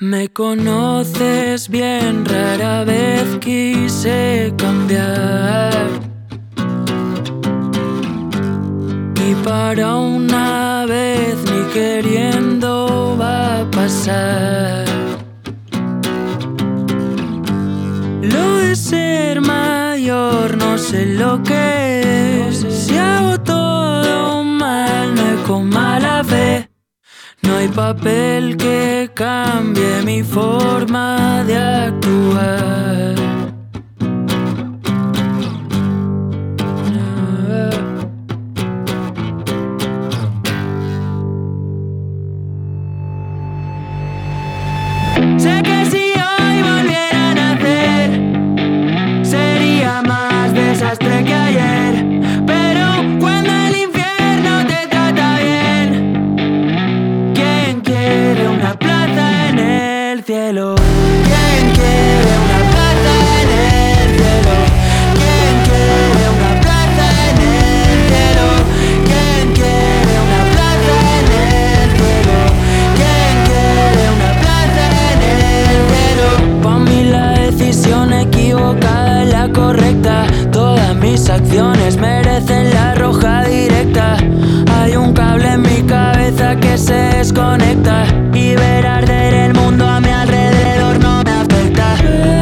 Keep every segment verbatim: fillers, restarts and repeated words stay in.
Me conoces bien, rara vez quise cambiar. Y para una vez ni queriendo va a pasar. Lo de ser mayor no sé lo que es. Si hago todo mal no es con mala fe. No hay papel que cambie mi forma de actuar. Sé que si hoy volviera a nacer sería más desastre que ayer. Pero cuando el infierno te trata bien, ¿quién quiere una plaza en el cielo? ¿Quién quiere una plaza en el cielo? ¿Quién quiere una plaza en el cielo? ¿Quién quiere una plaza en el cielo? ¿Quién quiere una plaza en el cielo? Pa' mí la decisión equivocada es la correcta. Todas mis acciones merecen la roja directa. Hay un cable en mi cabeza que se desconecta y ver arder el mundo a mi alrededor no me afecta.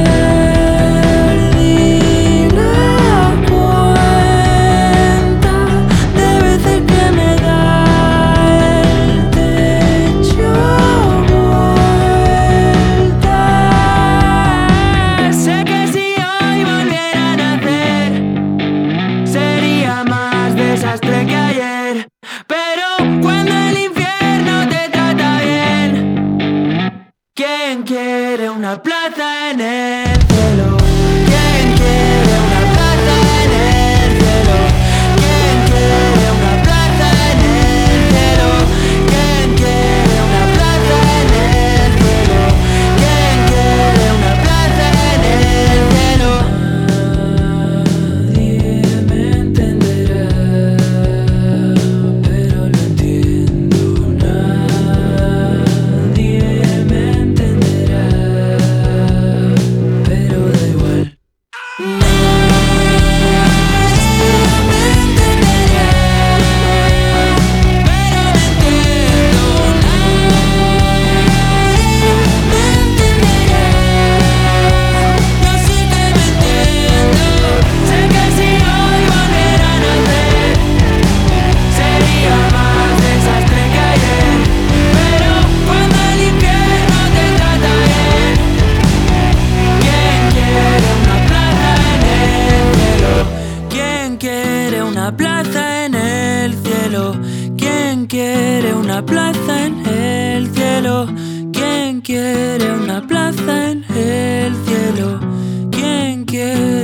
Perdí la cuenta de veces que me da el techo vueltas. Sé que si hoy volviera a nacer sería más desastre que ayer. Pero cuando el infierno te trata bien, ¿quién quiere una plaza en el cielo? ¿Quién quiere una plaza en el cielo? ¿Quién quiere una plaza en el cielo? ¿Quién quiere una plaza en el cielo? ¿Quién quiere una plaza en el cielo? Nadie me entenderá, pero lo entiendo. Nadie me entenderá, pero da igual. Una plaza en el cielo, ¿quién quiere una plaza en el cielo? ¿Quién quiere una plaza en el cielo? ¿Quién quiere?